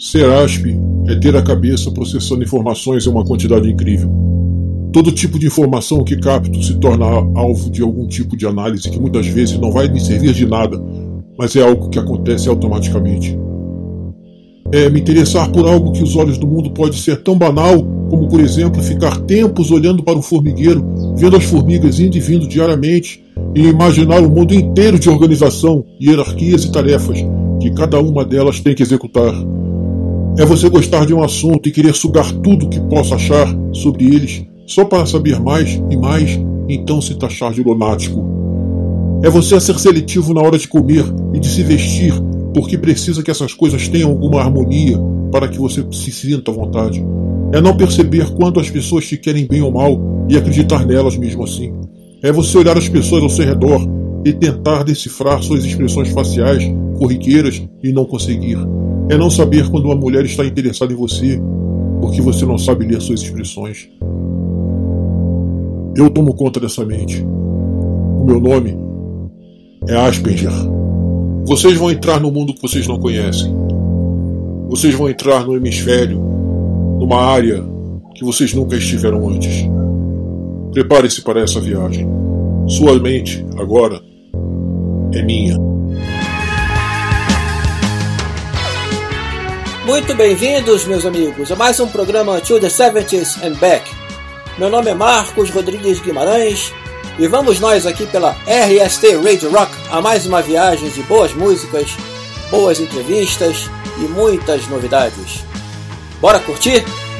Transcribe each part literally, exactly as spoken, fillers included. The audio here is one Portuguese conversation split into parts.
Ser Aspen é ter a cabeça processando informações em uma quantidade incrível. Todo tipo de informação que capto se torna alvo de algum tipo de análise que muitas vezes não vai me servir de nada, mas é algo que acontece automaticamente. É me interessar por algo que os olhos do mundo pode ser tão banal, como por exemplo ficar tempos olhando para um formigueiro, vendo as formigas indo e vindo diariamente, e imaginar o mundo inteiro de organização, hierarquias e tarefas que cada uma delas tem que executar. É você gostar de um assunto e querer sugar tudo que possa achar sobre eles, só para saber mais e mais, e então se taxar de lunático. É você ser seletivo na hora de comer e de se vestir, porque precisa que essas coisas tenham alguma harmonia para que você se sinta à vontade. É não perceber quando as pessoas te querem bem ou mal e acreditar nelas mesmo assim. É você olhar as pessoas ao seu redor e tentar decifrar suas expressões faciais, corriqueiras, e não conseguir. É não saber quando uma mulher está interessada em você, porque você não sabe ler suas expressões. Eu tomo conta dessa mente. O meu nome é Asperger. Vocês vão entrar no mundo que vocês não conhecem. Vocês vão entrar no hemisfério, numa área que vocês nunca estiveram antes. Prepare-se para essa viagem. Sua mente, agora, é minha. Muito bem-vindos, meus amigos, a mais um programa To the seventies and Back. Meu nome é Marcos Rodrigues Guimarães e vamos nós aqui pela R S T Radio Rock a mais uma viagem de boas músicas, boas entrevistas e muitas novidades. Bora curtir?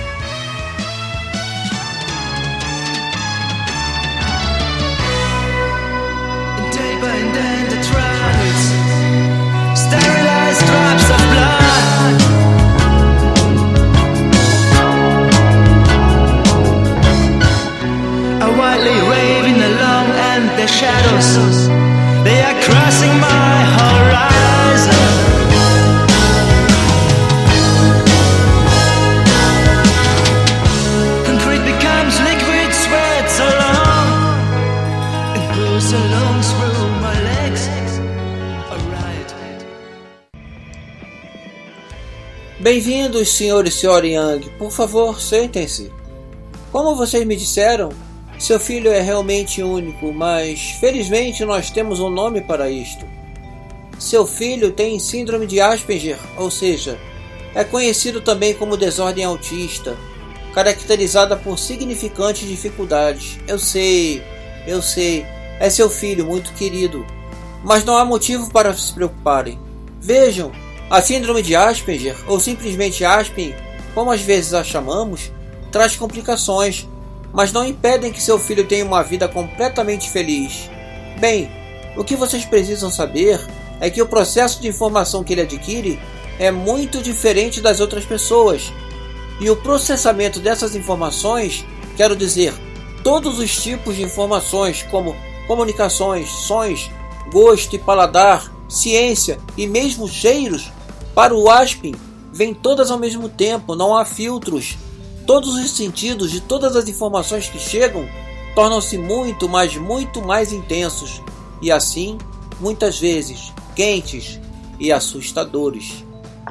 Shadows, they are crossing my horizon. Concrete becomes liquid, sweats along. It moves along through my legs. Alright. Bem-vindos, senhor e senhora Young. Por favor, sentem-se. Como vocês me disseram, seu filho é realmente único, mas felizmente nós temos um nome para isto. Seu filho tem síndrome de Asperger, ou seja, é conhecido também como desordem autista, caracterizada por significantes dificuldades. Eu sei, eu sei, é seu filho muito querido, mas não há motivo para se preocuparem. Vejam, a síndrome de Asperger, ou simplesmente Aspen, como às vezes a chamamos, traz complicações, mas não impedem que seu filho tenha uma vida completamente feliz. Bem, o que vocês precisam saber é que o processo de informação que ele adquire é muito diferente das outras pessoas, e o processamento dessas informações, quero dizer, todos os tipos de informações como comunicações, sons, gosto e paladar, ciência e mesmo cheiros, para o Aspen, vêm todas ao mesmo tempo, não há filtros. Todos os sentidos de todas as informações que chegam tornam-se muito, mas muito mais intensos e assim, muitas vezes, quentes e assustadores.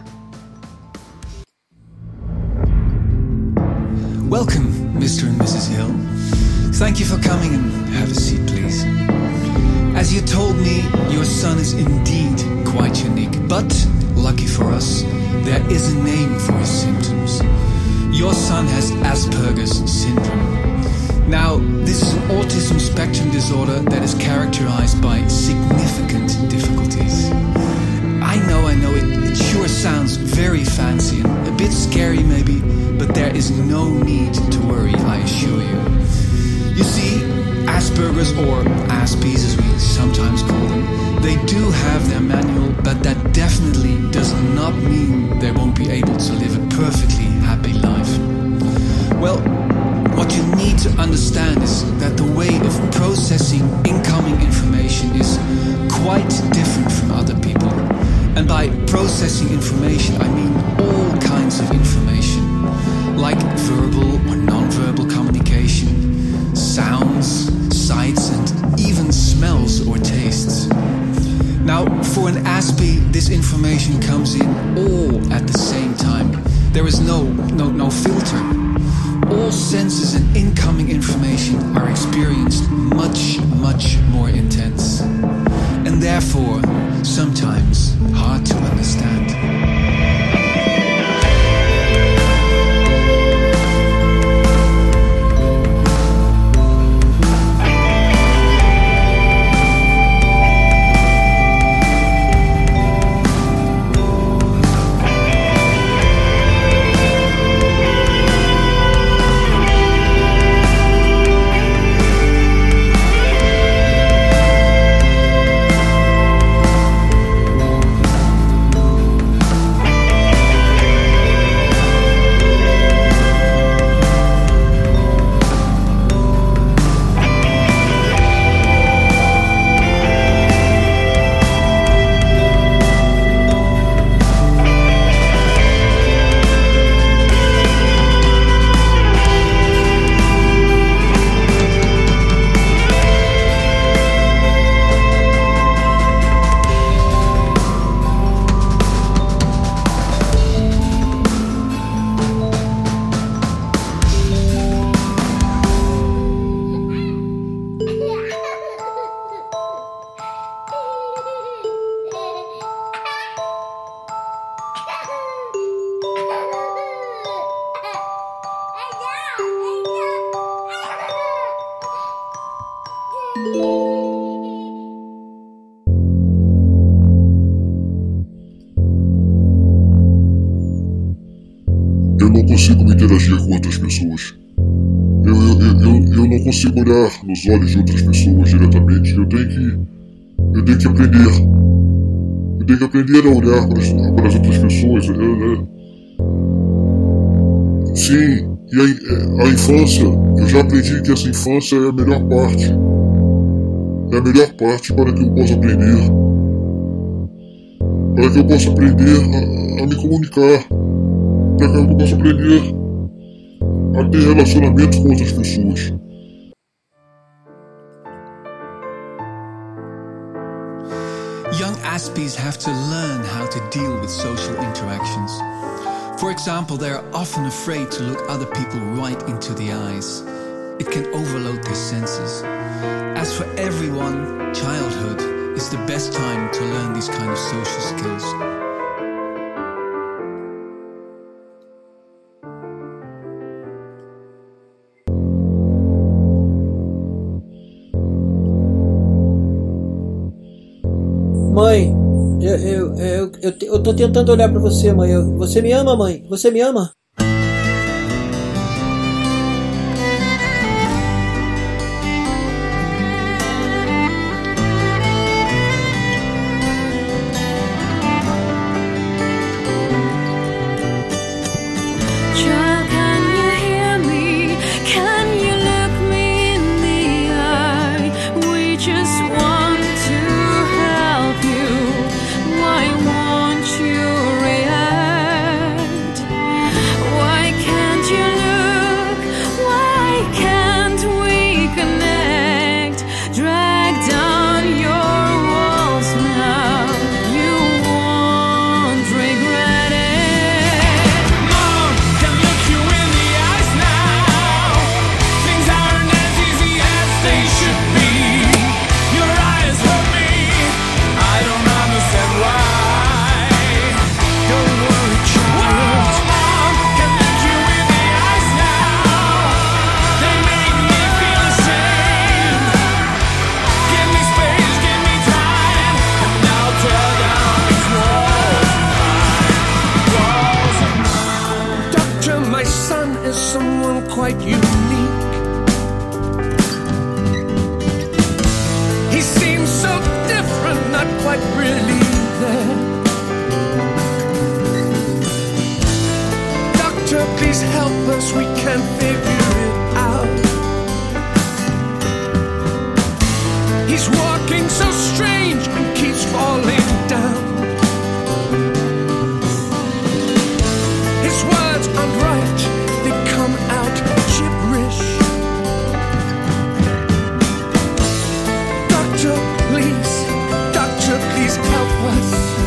Welcome, Mister and Missus Hill. Thank you for coming and have a seat, please. As you told me, your son is indeed quite unique, but lucky for us, there is a name for his symptoms. Your son has Asperger's syndrome. Now, this is an autism spectrum disorder that is characterized by significant difficulties. I know, I know, it, it sure sounds very fancy and a bit scary maybe, but there is no need to worry, I assure you. You see, Asperger's, or Aspies as we sometimes call them, they do have their manual, but that definitely does not mean they won't be able to live a perfectly happy life. Well, what you need to understand is that the way of processing incoming information is quite different from other people. And by processing information, I mean all kinds of information, like verbal or non-verbal communication, sounds, sights, and even smells or tastes. Now, for an Aspie, this information comes in all at the same time. There is no, no, no filter. All senses and incoming information are experienced much, much more intense. And therefore, sometimes hard to understand. Eu não consigo me interagir com outras pessoas. Eu, eu, eu, eu não consigo olhar nos olhos de outras pessoas diretamente. Eu tenho que. Eu tenho que aprender. Eu tenho que aprender a olhar para as, para as outras pessoas. É, é. Sim, e a, a infância, eu já aprendi que essa infância é a melhor parte. É a melhor parte para que eu possa aprender. Para que eu possa aprender a, a me comunicar. Para que eu possa aprender a ter relacionamento com outras pessoas. Young Aspies have to learn how to deal with social interactions. For example, they are often afraid to look other people right into the eyes. It can overload their senses. As for everyone, childhood is the best time to learn these kind of social skills. Mãe, eu, eu, eu, eu, eu tô tentando olhar pra você, mãe. Eu, você me ama, mãe? Você me ama? Quite unique. He seems so different, not quite really there. Doctor, please help us, we can't figure it out. He's walking so strange and keeps falling down. His words aren't right, they come out gibberish. Doctor, please, doctor, please help us.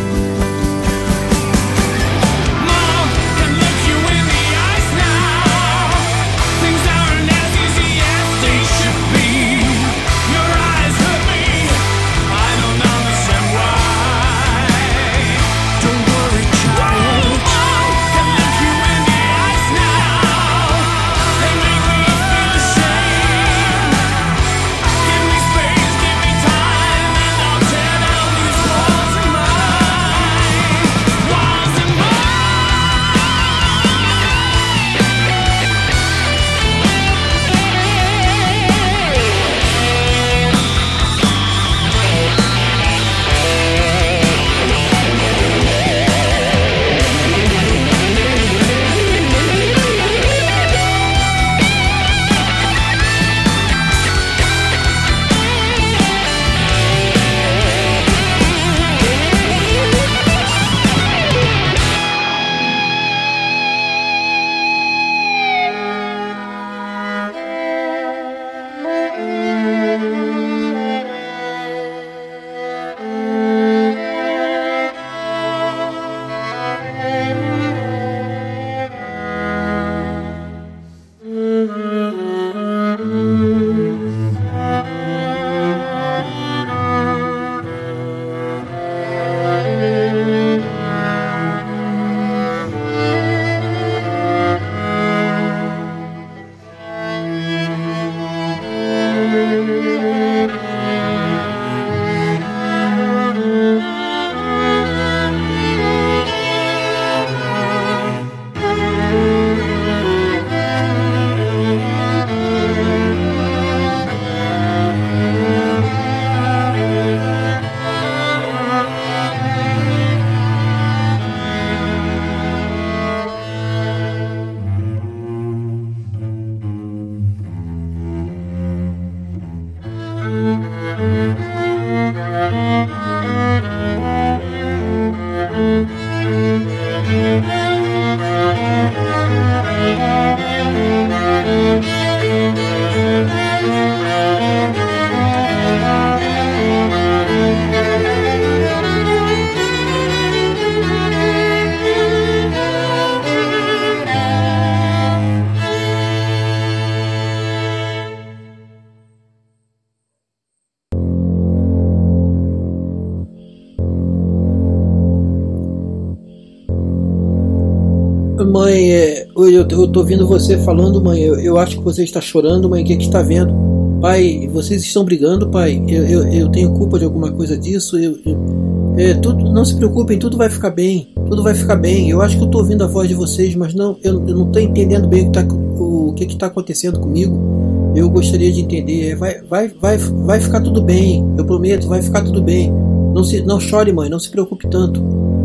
Mãe, é, eu, eu tô ouvindo você falando, mãe. Eu, eu acho que você está chorando, mãe. O que é que está vendo? Pai, vocês estão brigando, pai. Eu, eu, eu tenho culpa de alguma coisa disso. Eu, eu, é, tudo, não se preocupem, tudo vai ficar bem. Tudo vai ficar bem. Eu acho que eu tô ouvindo a voz de vocês, mas não, eu, eu não tô entendendo bem o que, tá, o, o que que tá acontecendo comigo. Eu gostaria de entender. Vai, vai, vai, vai ficar tudo bem. Eu prometo, vai ficar tudo bem. Não, se, não chore, mãe. Não se preocupe tanto.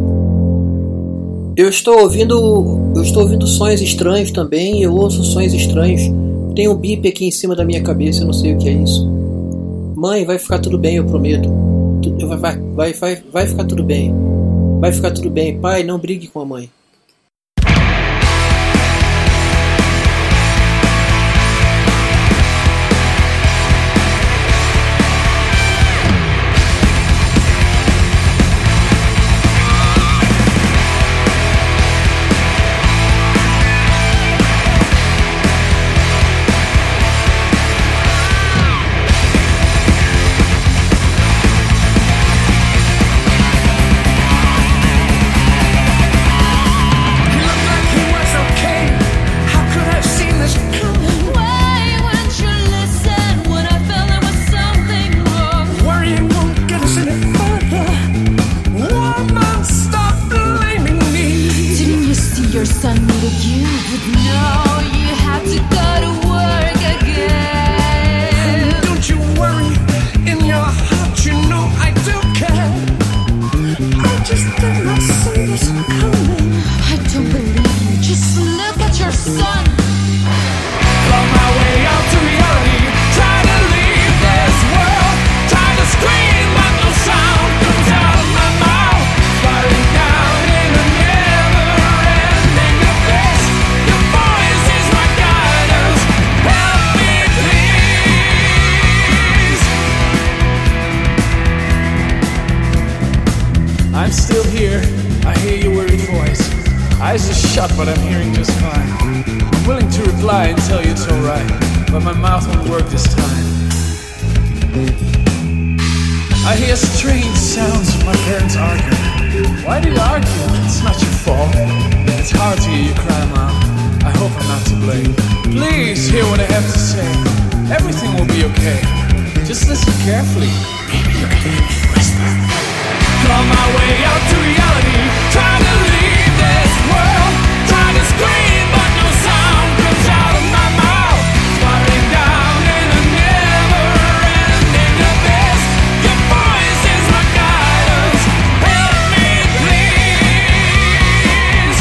Eu estou ouvindo, eu estou ouvindo sons estranhos também. Eu ouço sons estranhos. Tem um bip aqui em cima da minha cabeça. Eu não sei o que é isso. Mãe, vai ficar tudo bem, eu prometo. Vai, vai, vai, vai, vai ficar tudo bem. Vai ficar tudo bem. Pai, não brigue com a mãe. I'm still here. I hear your worried voice. Eyes are shut, but I'm hearing just fine. I'm willing to reply and tell you it's alright, but my mouth won't work this time. I hear strange sounds of my parents arguing. Why do you argue? It's not your fault. It's hard to hear you cry, Mom. I hope I'm not to blame. Please hear what I have to say. Everything will be okay. Just listen carefully. Maybe you can hear me whisper. On my way out to reality, trying to leave this world, trying to scream but no sound comes out of my mouth, spiraling down in a never-ending abyss. Your voice is my guidance, help me please.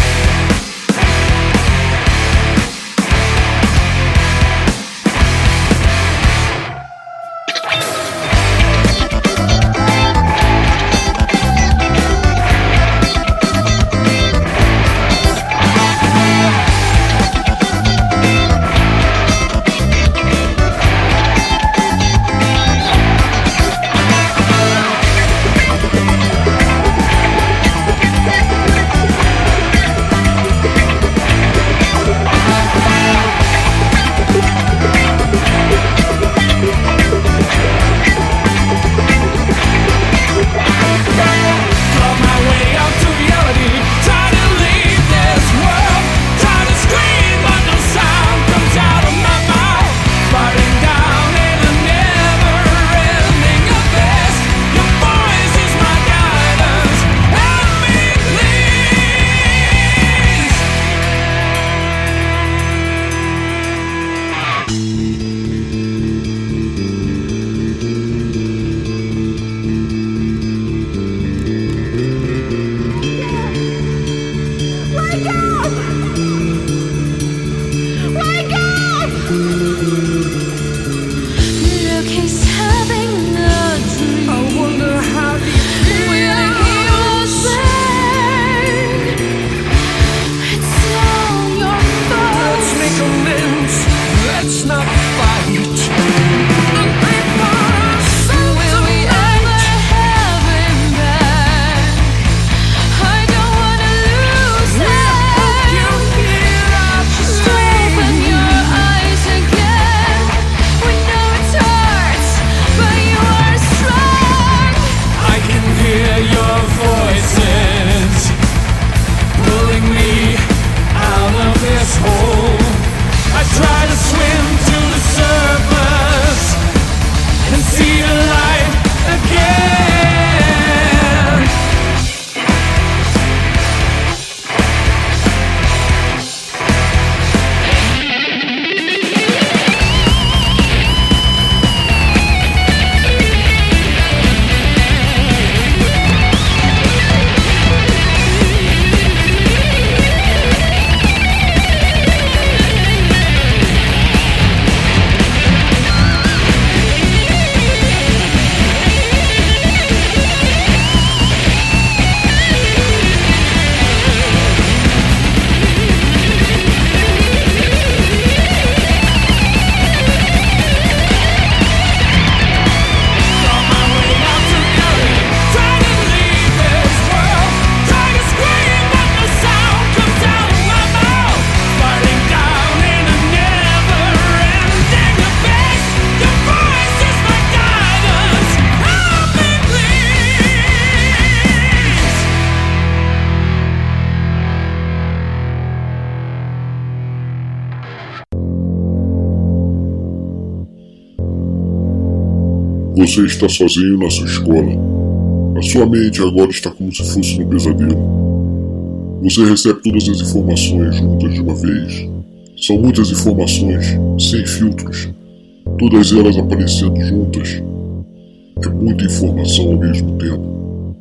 Você está sozinho na sua escola. A sua mente agora está como se fosse um pesadelo. Você recebe todas as informações juntas de uma vez. São muitas informações, sem filtros, todas elas aparecendo juntas. É muita informação ao mesmo tempo.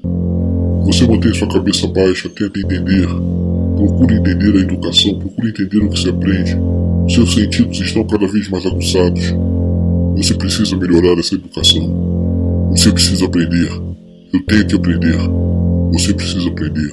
Você mantém sua cabeça baixa, tenta entender. Procure entender a educação, procure entender o que se aprende. Seus sentidos estão cada vez mais aguçados. Você precisa melhorar essa educação. Você precisa aprender. Eu tenho que aprender. Você precisa aprender.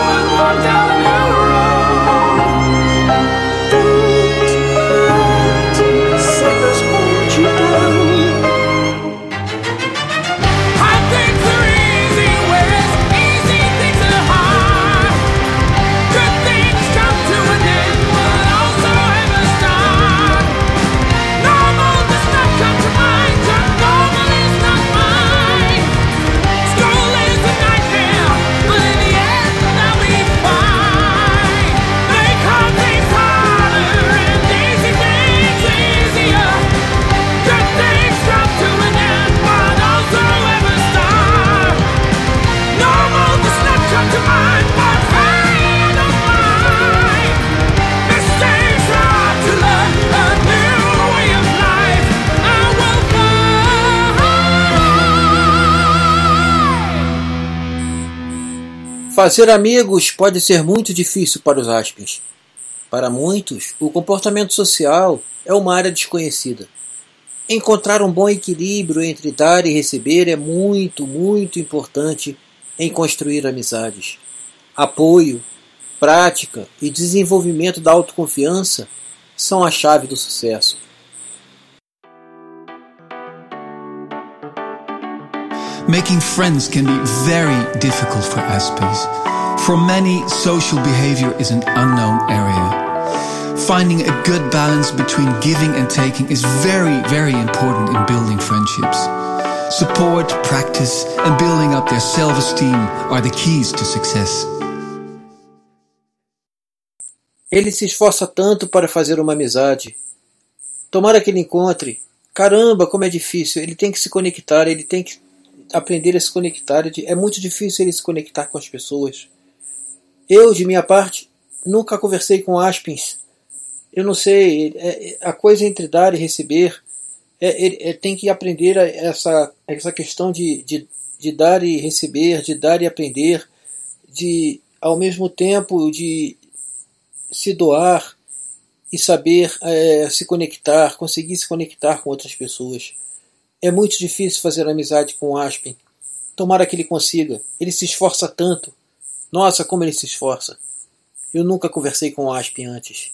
Down the road. Don't Fazer amigos pode ser muito difícil para os Aspens. Para muitos, o comportamento social é uma área desconhecida. Encontrar um bom equilíbrio entre dar e receber é muito, muito importante em construir amizades. Apoio, prática e desenvolvimento da autoconfiança são a chave do sucesso. Making friends can be very difficult for Aspens. For many, social behavior is an unknown area. Finding a good balance between giving and taking is very, very important in building friendships. Support, practice, and building up their self-esteem are the keys to success. Ele se esforça tanto para fazer uma amizade. Tomara que ele encontre. Caramba, como é difícil. Ele tem que se conectar, ele tem que aprender a se conectar. É muito difícil ele se conectar com as pessoas. Eu, de minha parte, nunca conversei com Aspens. Eu não sei, é, é, a coisa entre dar e receber, é, é, é, tem que aprender a, essa, essa questão de, de, de dar e receber, de dar e aprender, de, ao mesmo tempo, de se doar e saber é, se conectar, conseguir se conectar com outras pessoas. É muito difícil fazer amizade com o Aspen. Tomara que ele consiga. Ele se esforça tanto. Nossa, como ele se esforça. Eu nunca conversei com o Aspen antes.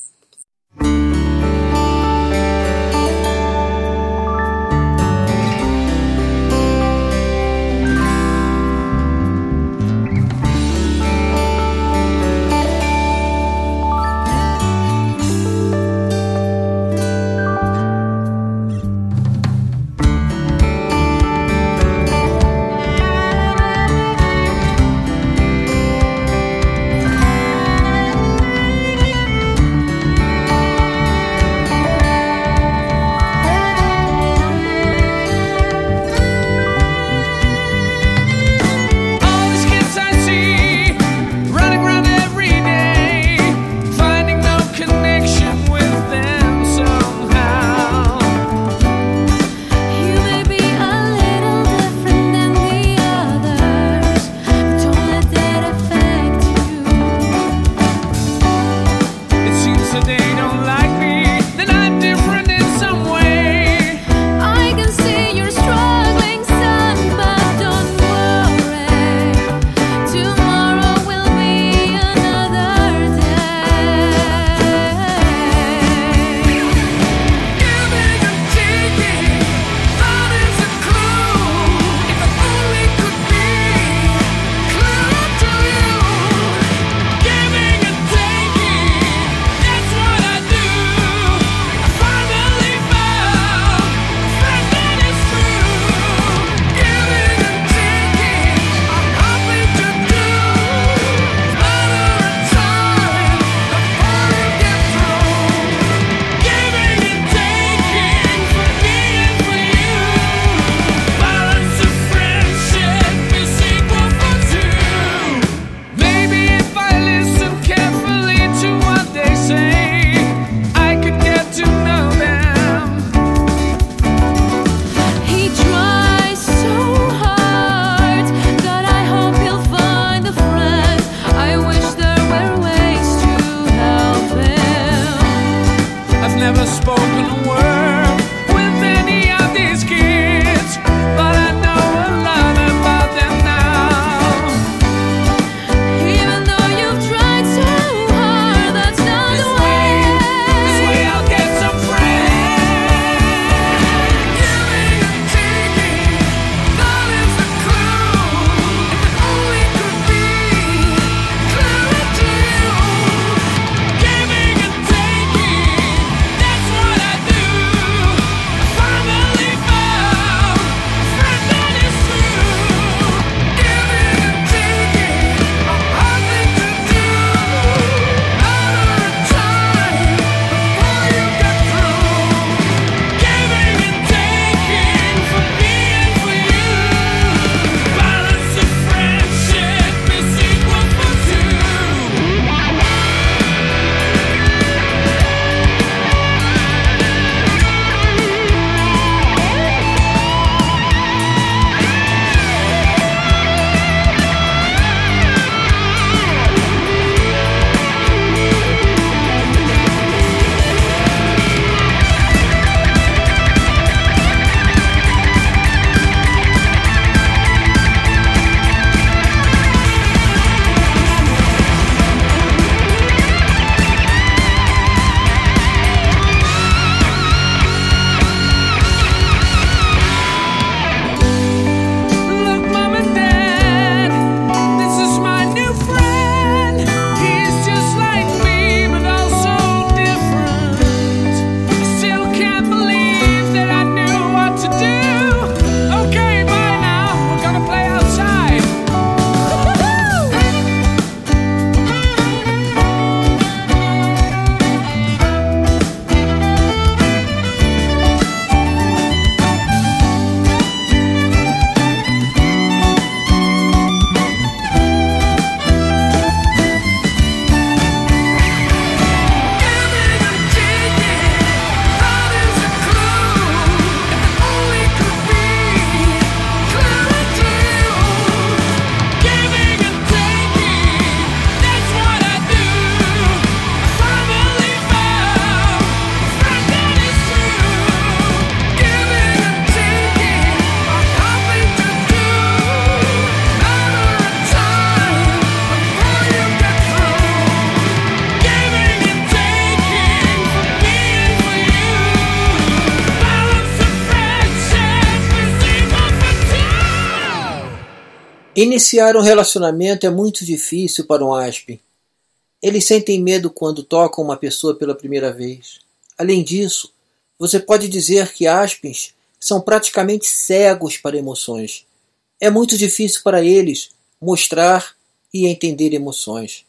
Iniciar um relacionamento é muito difícil para um Aspen. Eles sentem medo quando tocam uma pessoa pela primeira vez. Além disso, você pode dizer que Aspens são praticamente cegos para emoções. É muito difícil para eles mostrar e entender emoções.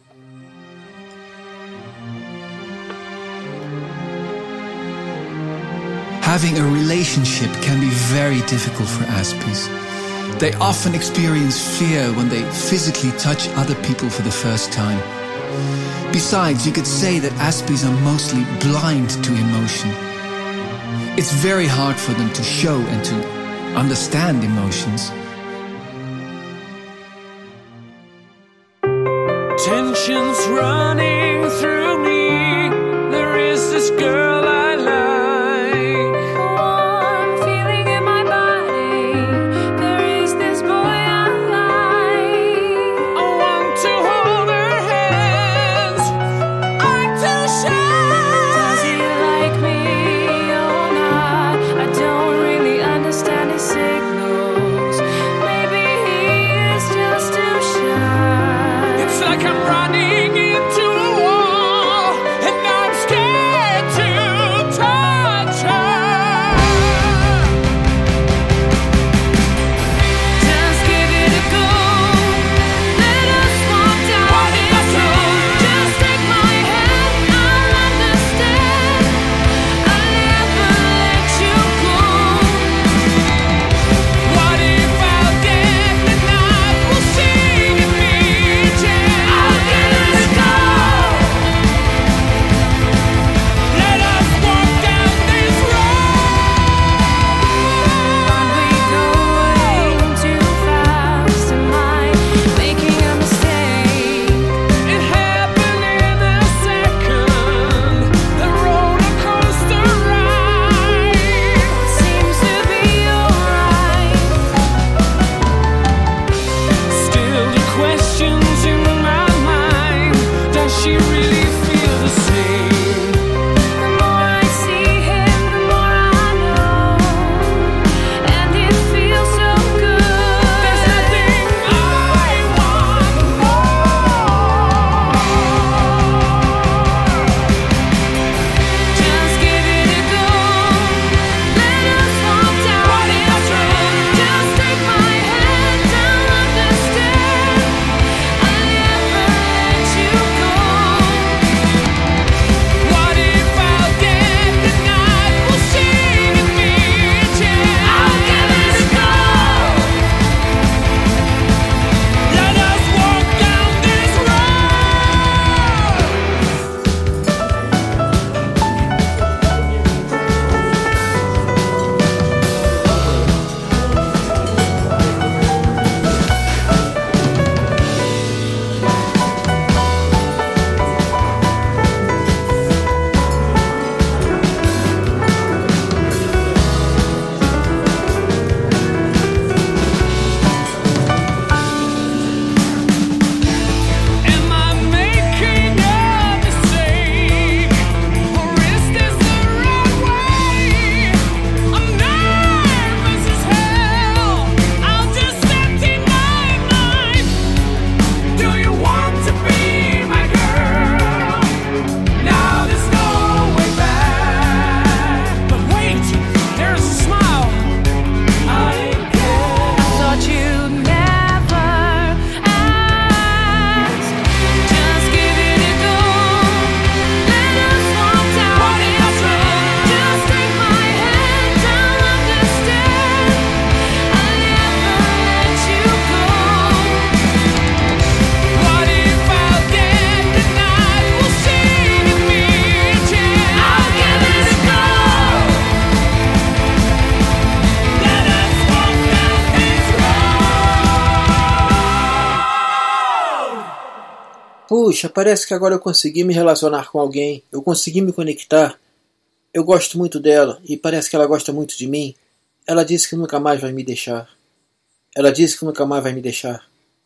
Having a relationship can be very difficult for Aspies. They often experience fear when they physically touch other people for the first time. Besides, you could say that Aspies are mostly blind to emotion. It's very hard for them to show and to understand emotions. Tensions running through me. There is this girl I like. Warm feeling in my body. There is this boy I like. I want to hold her hands. I'm too shy. Does he like me or not? I don't really understand his signals. Maybe he is just too shy. It's like I'm running into a wall, and I'm scared to touch her. Just give it a go. Let us walk down this road. Just take my hand, I'll understand. I'll never let you go. What if I'll get the night will sing in me, Jen? I'll give it a go. Let us walk down this road. We going too fast. Am I making a mistake? It happened in a second. The roller coaster ride. Seems to be alright. Still the questions in my mind. Does she really feel the same? The more I see him, the more I know, and it feels so good. There's nothing I want more. Just give it a go. Let us walk down this road. Just take my hand, I'll understand. I'll never let you go. What if I'll get the night will sing in me, Jen? I'll give it a go. Let us walk down this road. Am I making a mistake, or is this the right way? I'm nervous as hell. I'll just empty my mind. Do you want to be my girl? Now there's no way back. But wait, there's a smile. I guess. I thought you'd never ask. Just give it a go. Let us walk down this road. Just take my hand, I'll understand. I'll never let you go. What if I'll get the night will sing in me, Jen? I'll give it a go. Let us walk down this road. Puxa, parece que agora eu consegui me relacionar com alguém. Eu consegui me conectar. Eu gosto muito dela e parece que ela gosta muito de mim. Ela disse que nunca mais vai me deixar. Ela disse que nunca mais vai me deixar.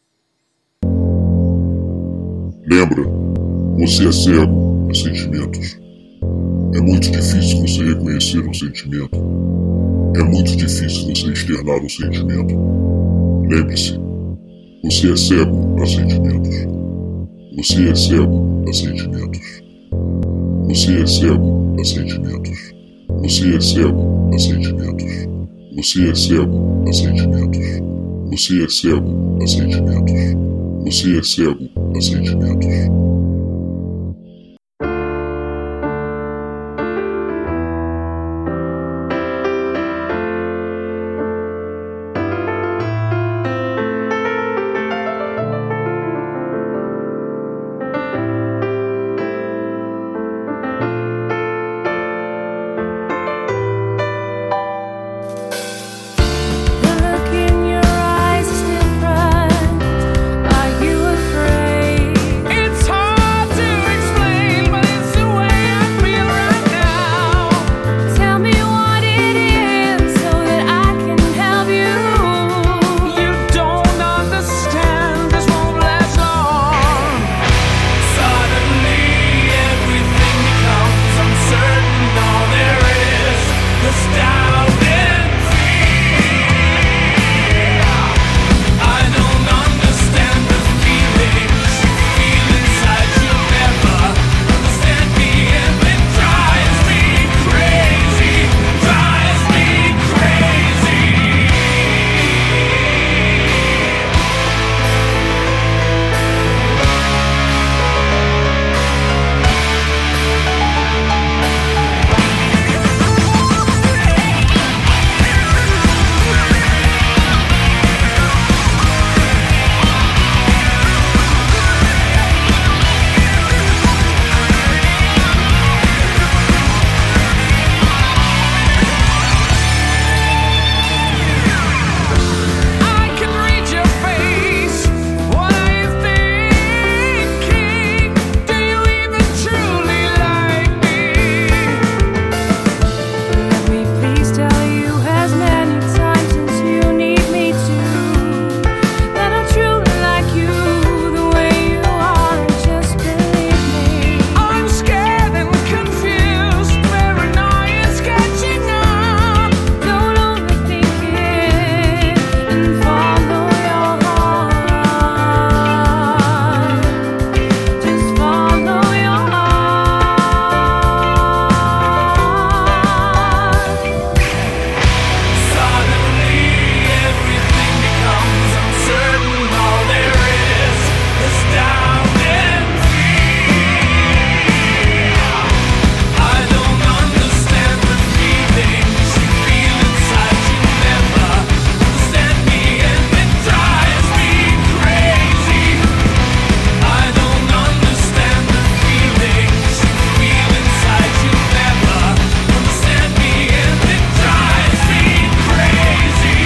Lembra, você é cego a sentimentos. É muito difícil você reconhecer um sentimento. É muito difícil você externar um sentimento. Lembre-se, Você é cego a sentimentos. Você é cego a sentimentos. Você é cego a sentimentos. Você é cego a sentimentos. Você é cego a sentimentos. Você é cego a sentimentos. Você é cego a sentimentos. The look in your eyes is different. Are you afraid? It's hard to explain, but it's the way I feel right now. Tell me what it is so that I can help you. You don't understand, this won't last long. Suddenly everything becomes uncertain. All there is is doubt and fear. I don't understand the feelings you feel inside. You'll never understand me, and it drives me crazy, drives me crazy. I can read your face. What are you thinking? Do you even truly like me? Let me please tell you as many times as you need me to that I truly like you the way you are, and just believe me. I'm scared and confused. Paranoia's catching up. Don't overthink it and follow your heart. Just follow your heart. Suddenly everything becomes uncertain. All there is is doubt and fear. I don't understand the feelings you feel inside. You'll never understand me, and it drives me crazy. I don't understand the feelings you feel inside. You'll never understand me, and it drives me crazy.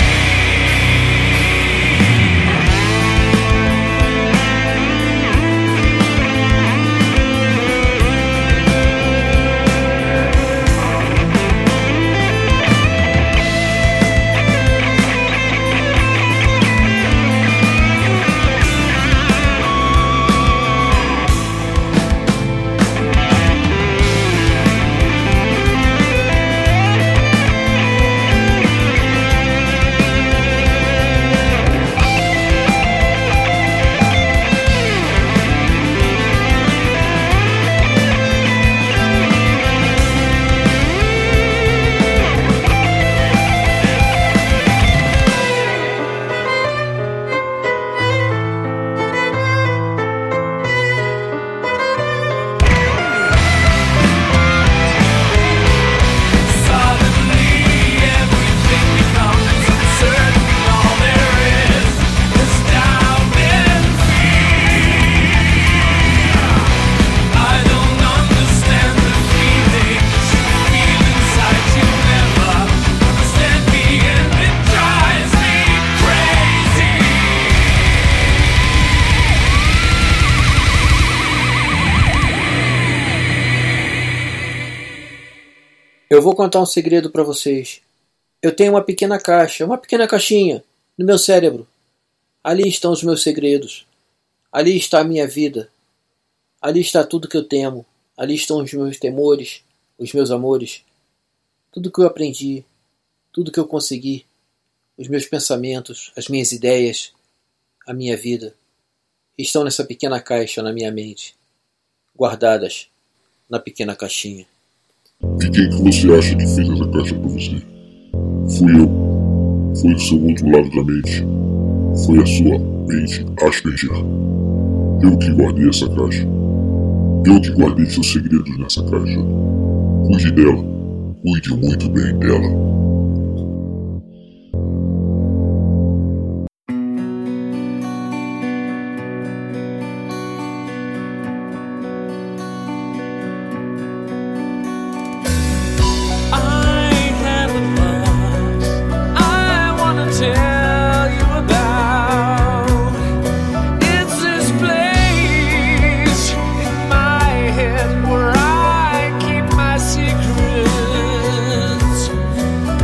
Suddenly everything becomes uncertain. All there is is doubt and fear. I don't understand the feelings you feel inside. You'll never understand me, and it drives me crazy. Eu vou contar um segredo para vocês. Eu tenho uma pequena caixa, uma pequena caixinha, no meu cérebro. Ali estão os meus segredos. Ali está a minha vida. Ali está tudo que eu temo. Ali estão os meus temores, os meus amores. Tudo que eu aprendi, tudo que eu consegui. Os meus pensamentos, as minhas ideias. a minha vida estão nessa pequena caixa na minha mente, guardadas na pequena caixinha. E quem que você acha que fez essa caixa pra você? Fui eu. Foi o seu outro lado da mente. Foi a sua mente Asperger. Eu que guardei essa caixa. Eu que guardei seus segredos nessa caixa. Cuide dela. Cuide muito bem dela. I have a thought I wanna tell you about. It's this place in my head where I keep my secrets.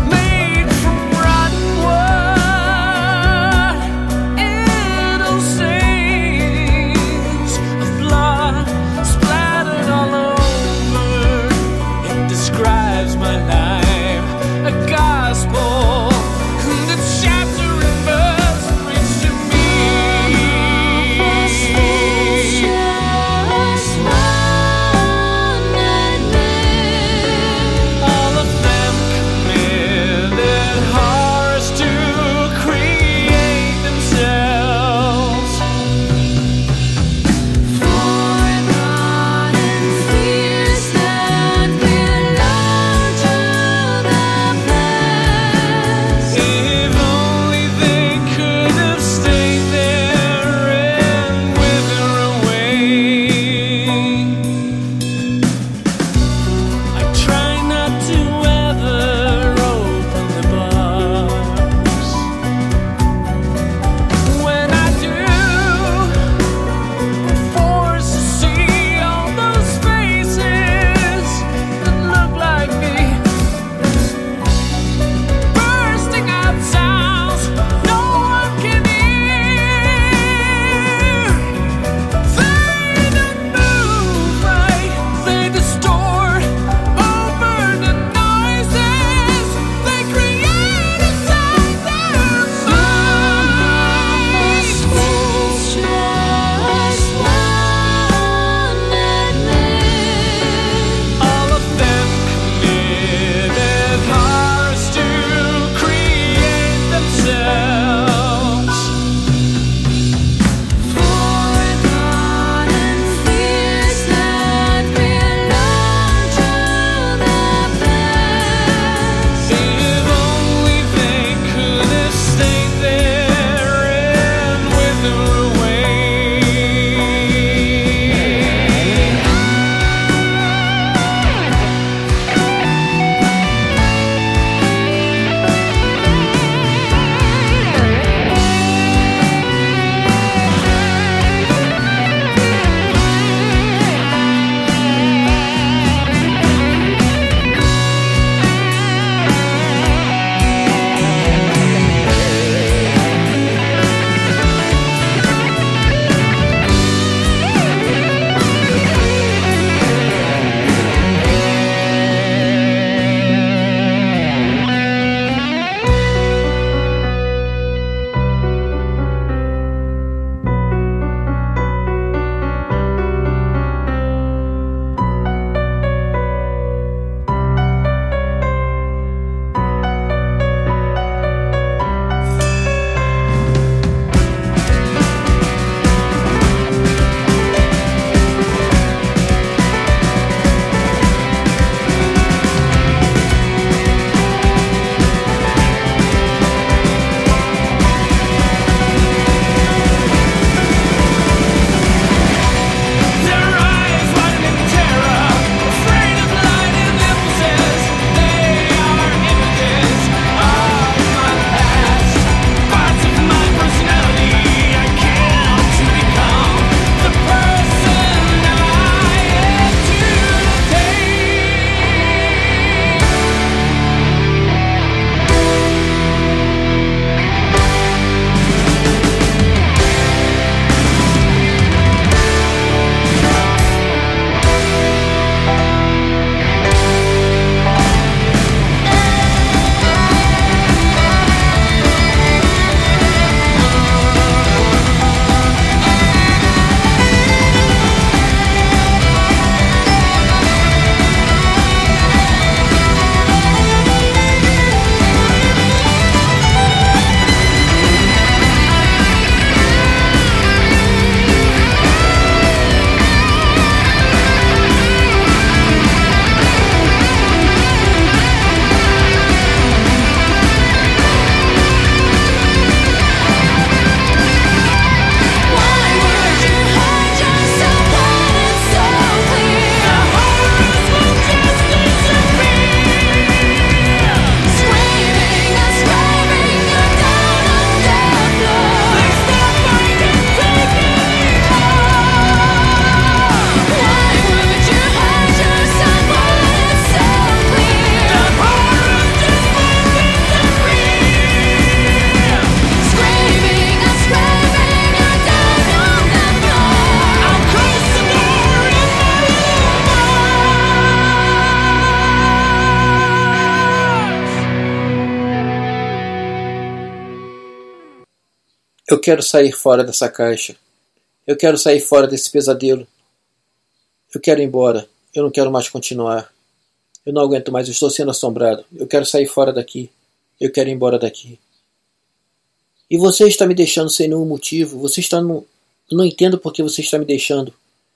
Eu quero sair fora dessa caixa. Eu quero sair fora desse pesadelo. Eu quero ir embora. Eu não quero mais continuar. Eu não aguento mais, eu estou sendo assombrado. Eu quero sair fora daqui. Eu quero ir embora daqui. E você está me deixando sem nenhum motivo. Você está no... Eu não entendo por que você está me deixando.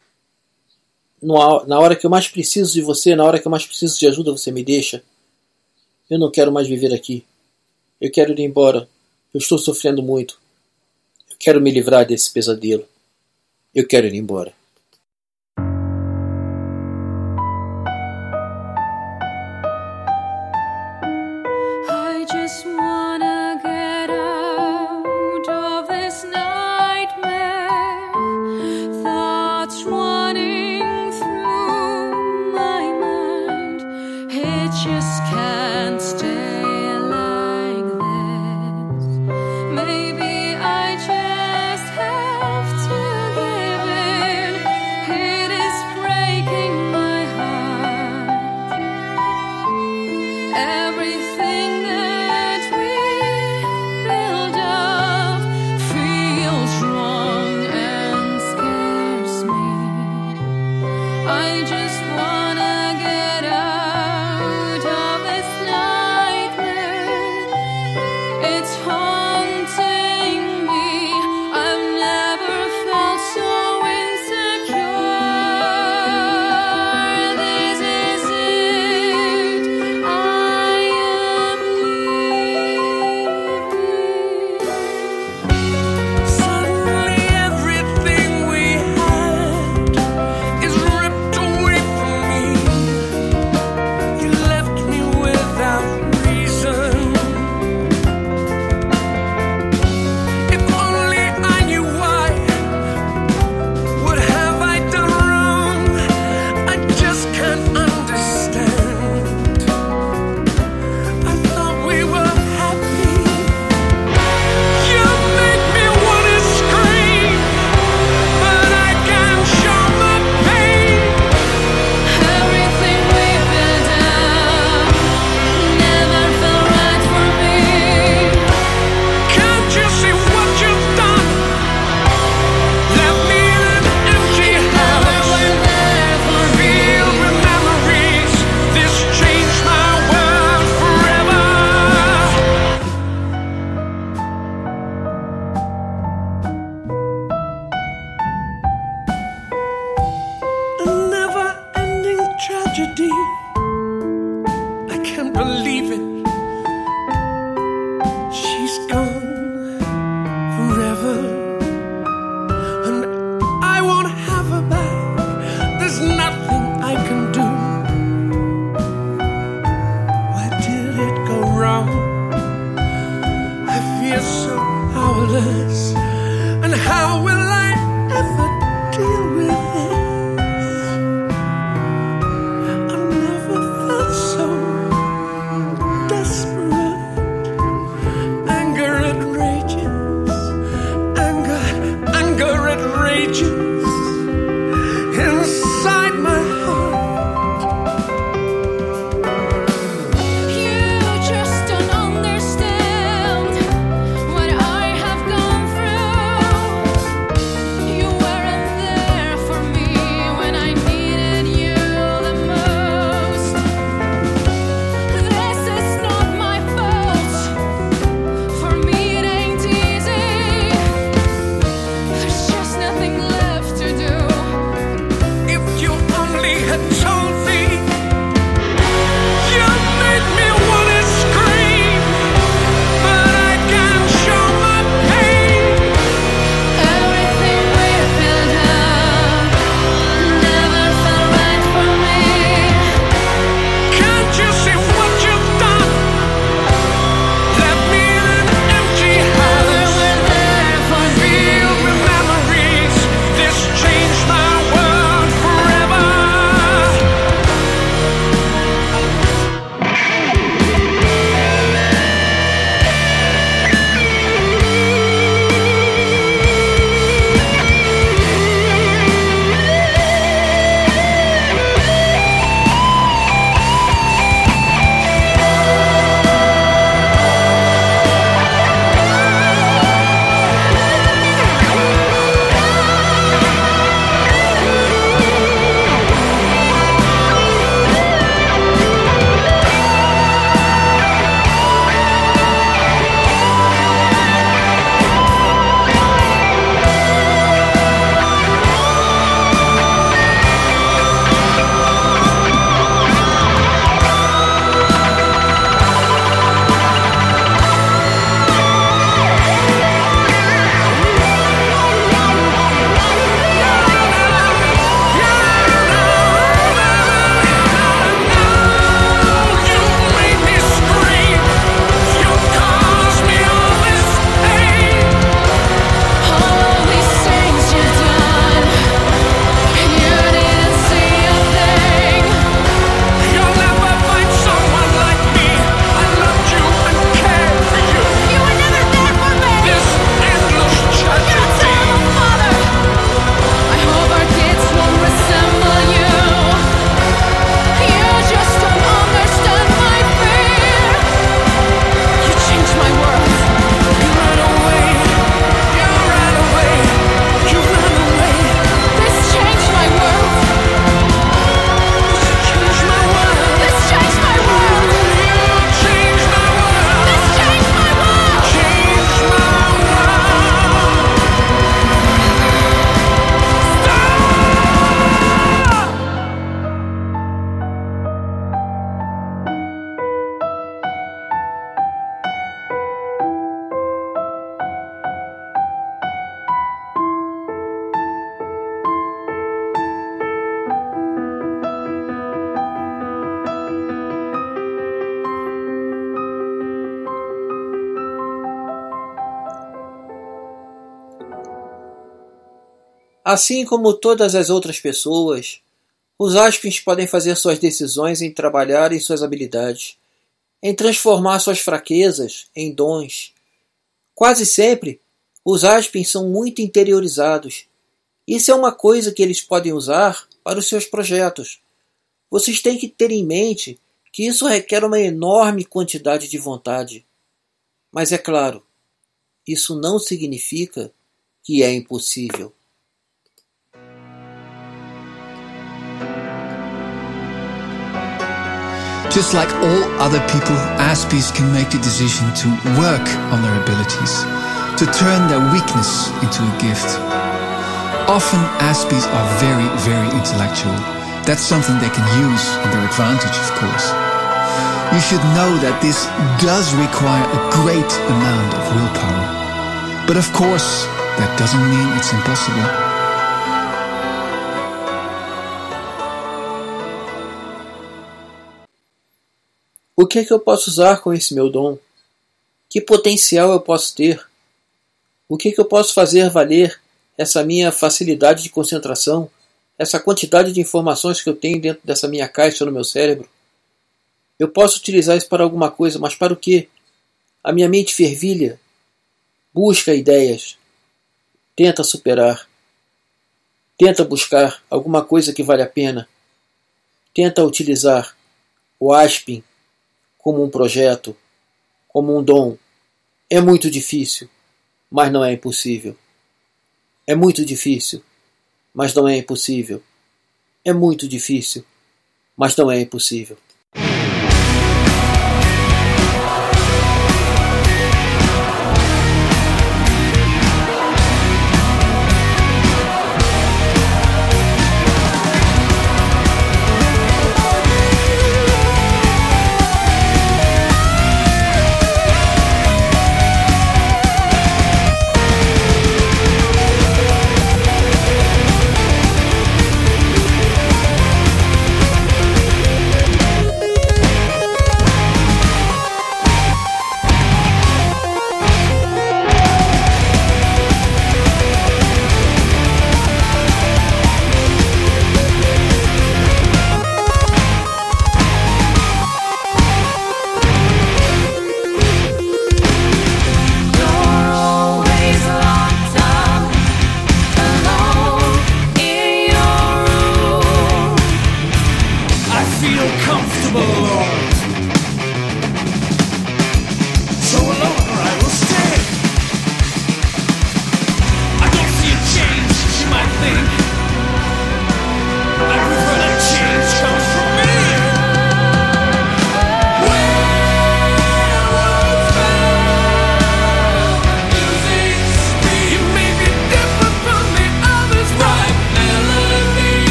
Na hora que eu mais preciso de você, na hora que eu mais preciso de ajuda, você me deixa. Eu não quero mais viver aqui. Eu quero ir embora. Eu estou sofrendo muito. Eu quero me livrar desse pesadelo. Eu quero ir embora. I just wanna get out of this nightmare. Thoughts running through my mind. It just can't stay like this. Maybe I just have to give in. It is breaking my heart. Everything that we build up feels wrong and scares me. I just wanna get out of this nightmare. It's haunting me. I've never felt so insecure. This is it. I am leaving. Suddenly everything we had is ripped away from me. You left me without reason. If only I knew why. What have I done wrong? I just can't understand. I thought we were happy. You make me wanna scream, but I can't show my pain. Everything we built up never felt right for me. Can't you see what you've done? Left me in an empty house, filled with memories. This changed my world forever. A never-ending tragedy. I can't believe it. She's gone forever, and I won't have her back. There's nothing I can do. Where did it go wrong? I feel so powerless, and how will I ever deal with this? I'm never Assim como todas as outras pessoas, os Aspins podem fazer suas decisões em trabalhar em suas habilidades, em transformar suas fraquezas em dons. Quase sempre, os Aspins são muito interiorizados. Isso é uma coisa que eles podem usar para os seus projetos. Vocês têm que ter em mente que isso requer uma enorme quantidade de vontade. Mas é claro, isso não significa que é impossível. Just like all other people, Aspies can make the decision to work on their abilities, to turn their weakness into a gift. Often Aspies are very, very intellectual. That's something they can use in their advantage, of course. You should know that this does require a great amount of willpower. But of course, that doesn't mean it's impossible. O que é que eu posso usar com esse meu dom? Que potencial eu posso ter? O que é que eu posso fazer valer essa minha facilidade de concentração, essa quantidade de informações que eu tenho dentro dessa minha caixa no meu cérebro? Eu posso utilizar isso para alguma coisa, mas para o quê? A minha mente fervilha, busca ideias, tenta superar, tenta buscar alguma coisa que vale a pena, tenta utilizar o Aspin como um projeto, como um dom. É muito difícil, mas não é impossível. É muito difícil, mas não é impossível. É muito difícil, mas não é impossível.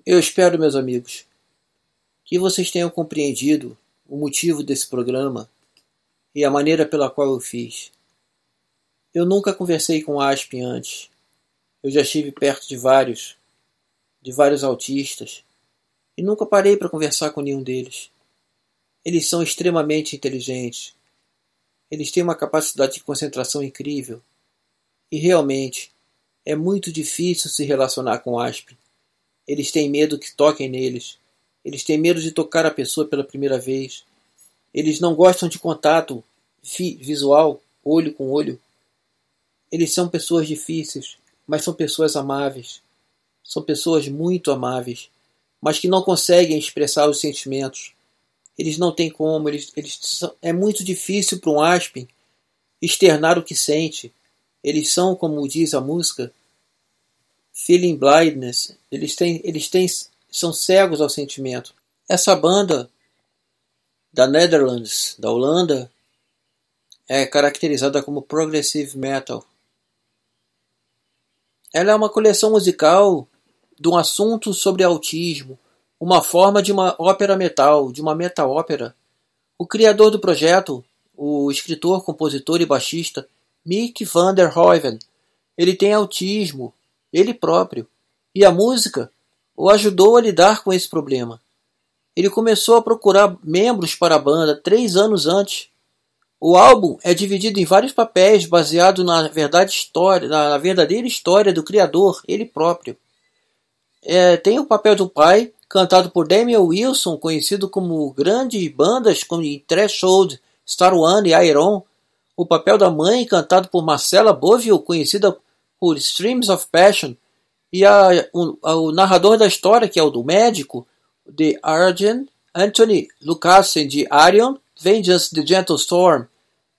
Eu espero, meus amigos, que vocês tenham compreendido o motivo desse programa e a maneira pela qual eu fiz. Eu nunca conversei com Aspin antes. Eu já estive perto de vários, de vários autistas, e nunca parei para conversar com nenhum deles. Eles são extremamente inteligentes. Eles têm uma capacidade de concentração incrível. E realmente, é muito difícil se relacionar com Aspin. Eles têm medo que toquem neles. Eles têm medo de tocar a pessoa pela primeira vez. Eles não gostam de contato visual, olho com olho. Eles são pessoas difíceis, mas são pessoas amáveis. São pessoas muito amáveis, mas que não conseguem expressar os sentimentos. Eles não têm como. Eles, eles são, é muito difícil para um Aspin externar o que sente. Eles são, como diz a música, feeling blindness. Eles têm, eles têm, são cegos ao sentimento. Essa banda da Netherlands, da Holanda, é caracterizada como progressive metal. Ela é uma coleção musical de um assunto sobre autismo, uma forma de uma ópera metal, de uma meta-ópera. O criador do projeto, o escritor, compositor e baixista Mick van der Hoeven, ele tem autismo, ele próprio, e a música o ajudou a lidar com esse problema. Ele começou a procurar membros para a banda três anos antes. O álbum é dividido em vários papéis baseado na, verdade, história, na verdadeira história do criador, ele próprio. É, tem o papel do pai, cantado por Damian Wilson, conhecido como grandes bandas como Threshold, Star One e Iron. O papel da mãe, cantado por Marcella Bovill, conhecida por Streams of Passion. E a, o, a, o narrador da história, que é o do médico, de Arjen, Anthony Lucassen, de Arion, Vengeance the Gentle Storm.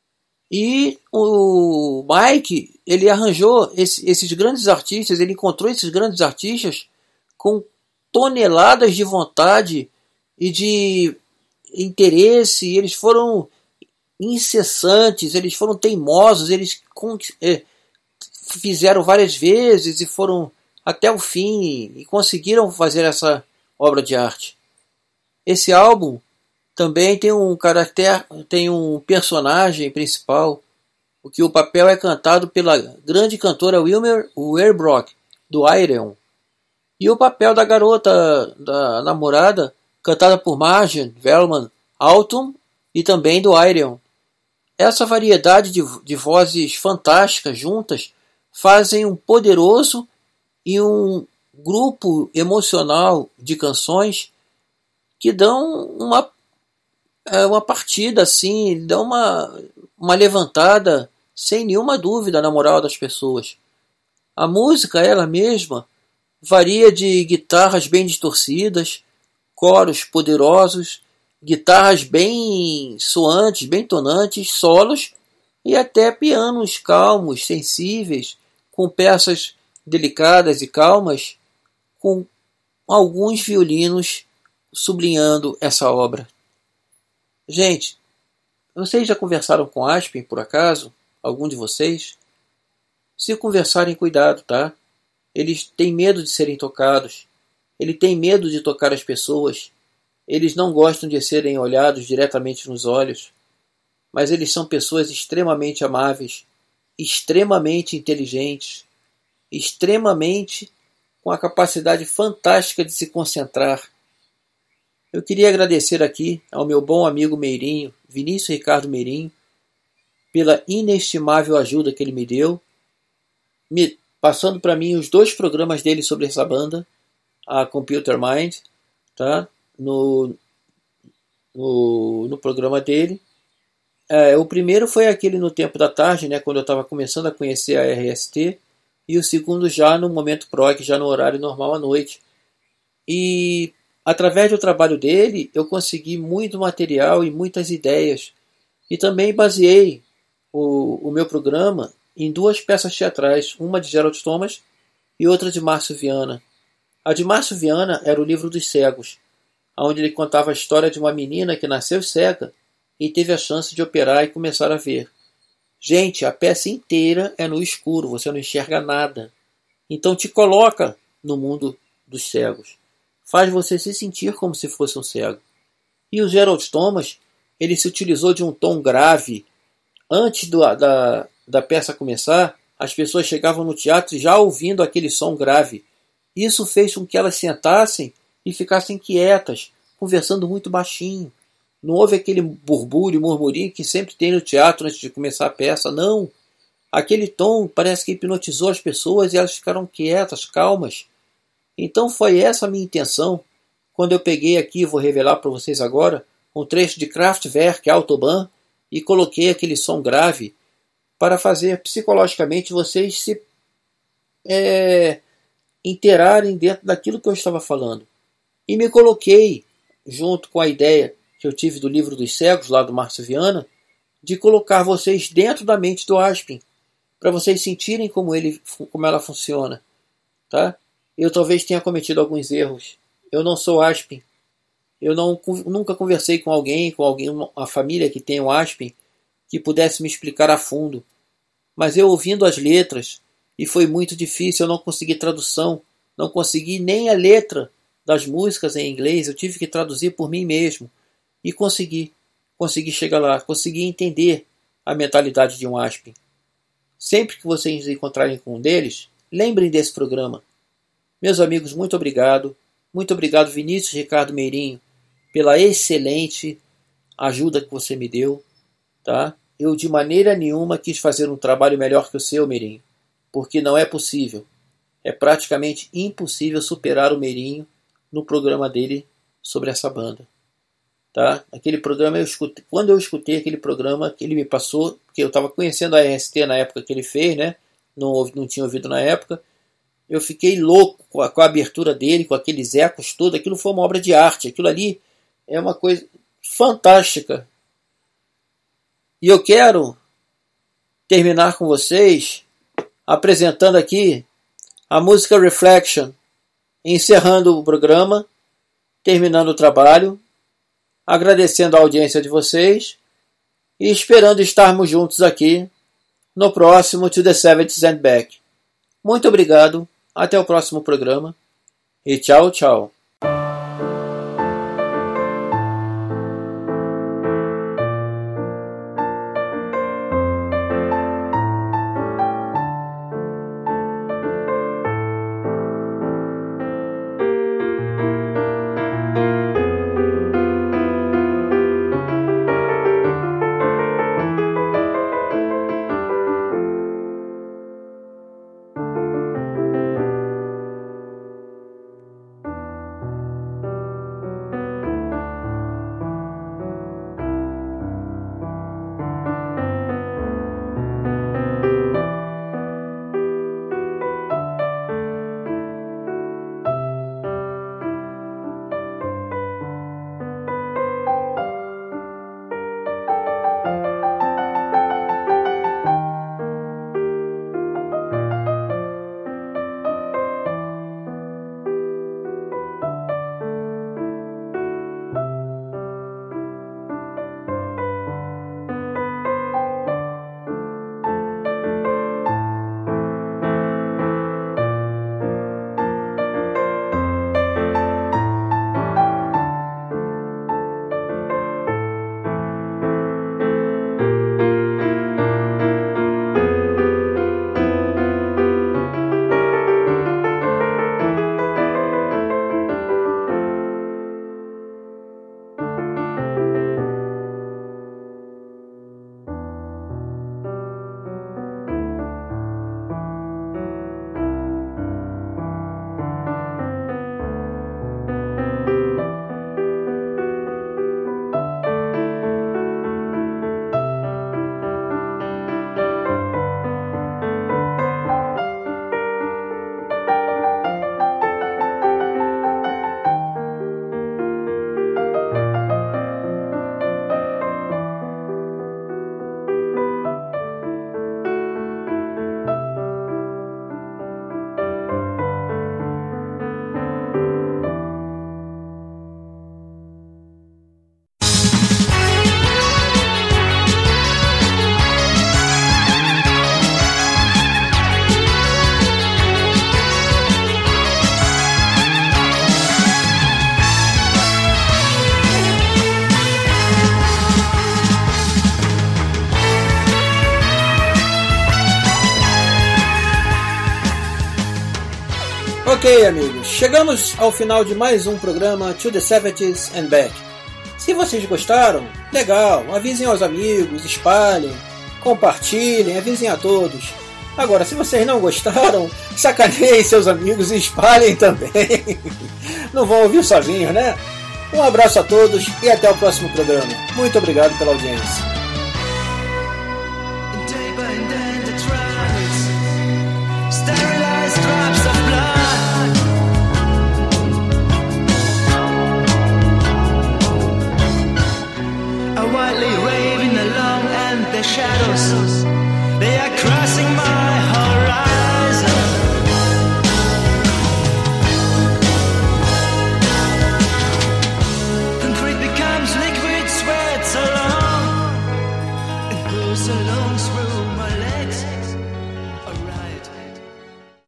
E o Mike, ele arranjou esse, esses grandes artistas, ele encontrou esses grandes artistas com toneladas de vontade e de interesse. Eles foram incessantes, eles foram teimosos, eles é, fizeram várias vezes e foram até o fim e conseguiram fazer essa obra de arte. Esse álbum também tem um caráter, tem um personagem principal, o que o papel é cantado pela grande cantora Wilmer Werbrock, do Iron. E o papel da garota, da namorada, cantada por Marjan Velman Autumn e também do Iron. Essa variedade de, de vozes fantásticas juntas fazem um poderoso e um grupo emocional de canções que dão uma uma partida assim, dão uma, uma levantada sem nenhuma dúvida na moral das pessoas. A música, ela mesma, varia de guitarras bem distorcidas, coros poderosos, guitarras bem soantes, bem tonantes, solos e até pianos calmos, sensíveis, com peças delicadas e calmas, com alguns violinos sublinhando essa obra. Gente, vocês já conversaram com Aspin, por acaso? Algum de vocês? Se conversarem, cuidado, tá? Eles têm medo de serem tocados. Ele tem medo de tocar as pessoas. Eles não gostam de serem olhados diretamente nos olhos. Mas eles são pessoas extremamente amáveis, extremamente inteligentes, extremamente com a capacidade fantástica de se concentrar. Eu queria agradecer aqui ao meu bom amigo Meirinho, Vinícius Ricardo Meirinho, pela inestimável ajuda que ele me deu, me passando para mim os dois programas dele sobre essa banda, a Computer Mind, tá? no, no, no programa dele. É, o primeiro foi aquele no tempo da tarde, né, quando eu estava começando a conhecer a R S T, e o segundo já no Momento Proc, já no horário normal à noite. E através do trabalho dele, eu consegui muito material e muitas ideias. E também baseei o, o meu programa em duas peças teatrais, uma de Gerald Thomas e outra de Márcio Viana. A de Márcio Viana era o Livro dos Cegos, onde ele contava a história de uma menina que nasceu cega e teve a chance de operar e começar a ver. Gente, a peça inteira é no escuro, você não enxerga nada. Então te coloca no mundo dos cegos. faz você se sentir como se fosse um cego. E o Gerald Thomas, ele se utilizou de um tom grave. Antes do, da, da peça começar, as pessoas chegavam no teatro já ouvindo aquele som grave. Isso fez com que elas sentassem e ficassem quietas, conversando muito baixinho. Não houve aquele burbúrio, murmurinho que sempre tem no teatro antes de começar a peça. Não. Aquele tom parece que hipnotizou as pessoas e elas ficaram quietas, calmas. Então foi essa a minha intenção quando eu peguei aqui, vou revelar para vocês agora, um trecho de Kraftwerk, Autobahn, e coloquei aquele som grave para fazer psicologicamente vocês se é, inteirarem dentro daquilo que eu estava falando. E me coloquei, junto com a ideia que eu tive do Livro dos Cegos, lá do Márcio Viana, de colocar vocês dentro da mente do Aspin, para vocês sentirem como, ele, como ela funciona. Tá? Eu talvez tenha cometido alguns erros. Eu não sou Aspin. Eu não, nunca conversei com alguém, com alguém, uma família que tenha um Aspin, que pudesse me explicar a fundo. Mas eu ouvindo as letras, e foi muito difícil, eu não consegui tradução, não consegui nem a letra das músicas em inglês, eu tive que traduzir por mim mesmo. E consegui, consegui chegar lá, consegui entender a mentalidade de um Aspin. Sempre que vocês encontrarem com um deles, lembrem desse programa. Meus amigos, muito obrigado. Muito obrigado, Vinícius Ricardo Meirinho, pela excelente ajuda que você me deu. Tá? Eu de maneira nenhuma quis fazer um trabalho melhor que o seu, Meirinho, porque não é possível. É praticamente impossível superar o Meirinho no programa dele sobre essa banda. Tá? Aquele programa eu escutei, quando eu escutei aquele programa que ele me passou, porque eu estava conhecendo a R S T na época que ele fez, né? não, não tinha ouvido na época, eu fiquei louco com a, com a abertura dele, com aqueles ecos todos. Aquilo foi uma obra de arte, aquilo ali é uma coisa fantástica. E eu quero terminar com vocês apresentando aqui a música Reflection, encerrando o programa, terminando o trabalho, agradecendo a audiência de vocês e esperando estarmos juntos aqui no próximo To The Seventies and Back. Muito obrigado, até o próximo programa e tchau, tchau. Ok, amigos, chegamos ao final de mais um programa To the seventies and Back. Se vocês gostaram, legal, avisem aos amigos, espalhem, compartilhem, avisem a todos. Agora, se vocês não gostaram, sacaneiem seus amigos e espalhem também. Não vão ouvir sozinhos, né? Um abraço a todos e até o próximo programa. Muito obrigado pela audiência.